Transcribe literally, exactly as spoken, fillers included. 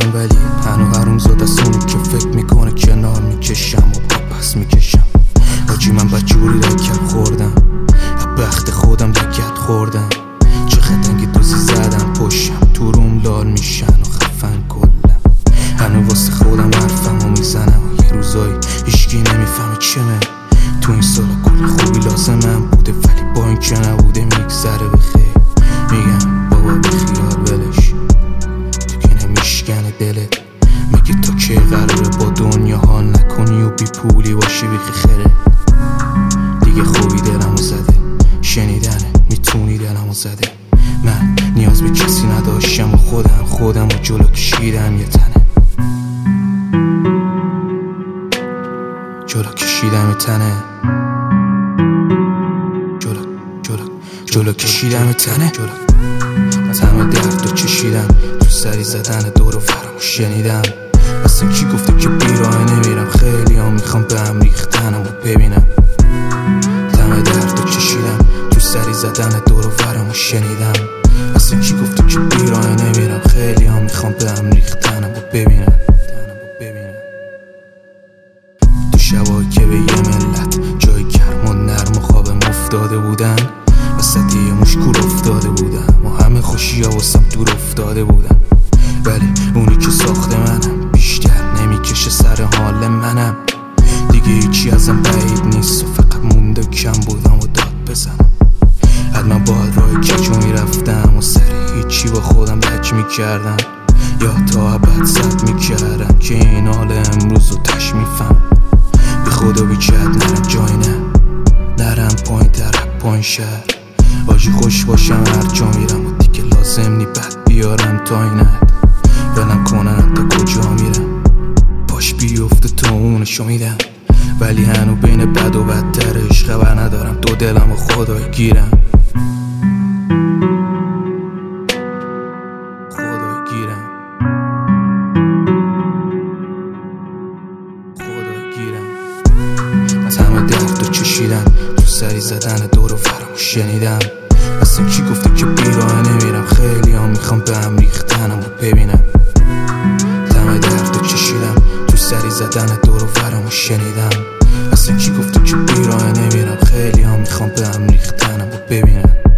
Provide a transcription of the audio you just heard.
میشم، ولی هنو حروم زاد از اونی که فکر میکنه کنار میکشم و با پس میکشم. حاجی من بدجوری دکت خوردم، بخت خودم دکت خوردم. چه خطنگی دوزی زدم پشم، تو روم لال میشن و خفن کلم. هنو واسه خودم حرفمو میزنم و یه روزایی هیچکی نمیفهمه چمه. تو این سالا کل خوبی لازمم بوده، ولی با این که نبوده میگذره بخیر. میگم بابا بخیال ولش، تو که نمیشکنه دلت. میگه تا که قراره با دنیا حال نکنی و بی پولی باشی بیخی خیره. دیگه خوبی دلمو زده، شنیدنه میتونی دلمو زده. من نیاز به کسی نداشتم و خودم خودم و جلو کشیدم یه تنه. جلو کشیدم یه تنه جلو جلو جلو کشیدم یه تنه. تمام درد رو چشیدم، تو سری زدن دور و فرامو شنیدم. اصلا کی گفته که بیراه نمیرم؟ خیلی ها میخوام به هم ریختنم و ببینم. تمام درد رو چشیدم، تو سری زدن دور و فرامو شنیدم. اصلا کی گفته که بیراه نمیرم؟ خیلی ها میخوام به هم ریختنم و ببینم. تو شبایی که به یه ملت جای گرم و نرم و خوابم افتاده بودن، وسط یه مشکور افتاده بودم و همه خوشی ها واسم دور افتاده بودن. ولی اونی که ساخته منم بیشتر نمیکشه سر حال منم. دیگه هیچی ازم بعید نیست و فقط مونده کم بودم و داد بزنم. حتما باید راه کجو میرفتم و سر هیچی با خودم لج میکردم، یا تا ابد زد میکردم که این حال امروز رو تش میفهم. بی خدا بی جد نرم جای نه، نرم پایین طرف پایین شهر. آجی خوش باشم هر جا میرم و دیگه لازم نی بد بیارم تا این حد. ولم کنن تا کجا میرم، پاش بیفته تا اونشو میدم. ولی هنو بین بد و بدترش خبر ندارم، دو دلم و خدای گیرم. خدای گیرم خدای گیرم تمام درد رو چشیدم، تو سری زدن دور و فرامو شنیدم. اصلا کی گفته که بیراه نمیرم؟ خیلی ها میخوام به هم ریختنم و ببینم. تمام درد رو چشیدم، تو سری زدن دور و فرامو شنیدم. اصلا کی گفته که بیراه نمیرم؟ خیلی ها میخوام به هم ریختنم و ببینم.